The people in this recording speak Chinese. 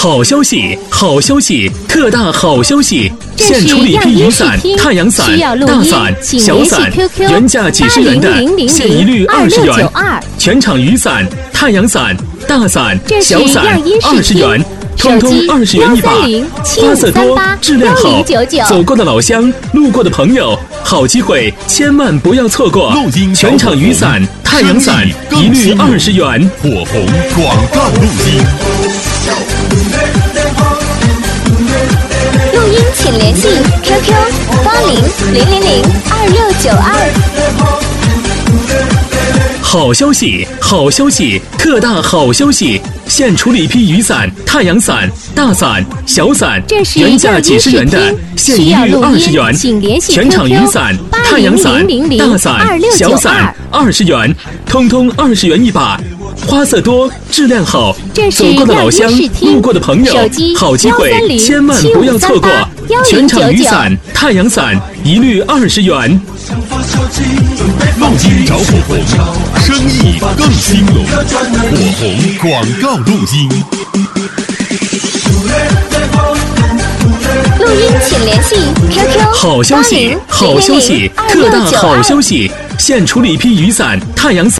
好消息，好消息，特大好消息！现处理批雨伞、太阳伞、大伞、小伞，原价几十元的，现一律20元。全场雨伞、太阳伞、大伞、小伞20元。通通20元一把，花色多，质量好。走过的老乡，路过的朋友，好机会千万不要错过！全场雨伞、太阳伞一律20元。 火红广告录音。 录音请联系 QQ80000262。 好消息，好消息，特大好消息！现处理批雨伞、太阳伞、大伞、小伞，原价几十元的，现一律20元。全场雨伞、太阳伞、大伞、小伞20元，通通20元一把。花色多，质量好。走过的老乡，路过的朋友，好机会千万不要错过！全场雨伞、太阳伞一律20元。 录音找火红，生意更兴隆。火红广告录音。 录音请联系 QQ 好消息，好消息，特大好消息！现处理批雨伞、太阳伞。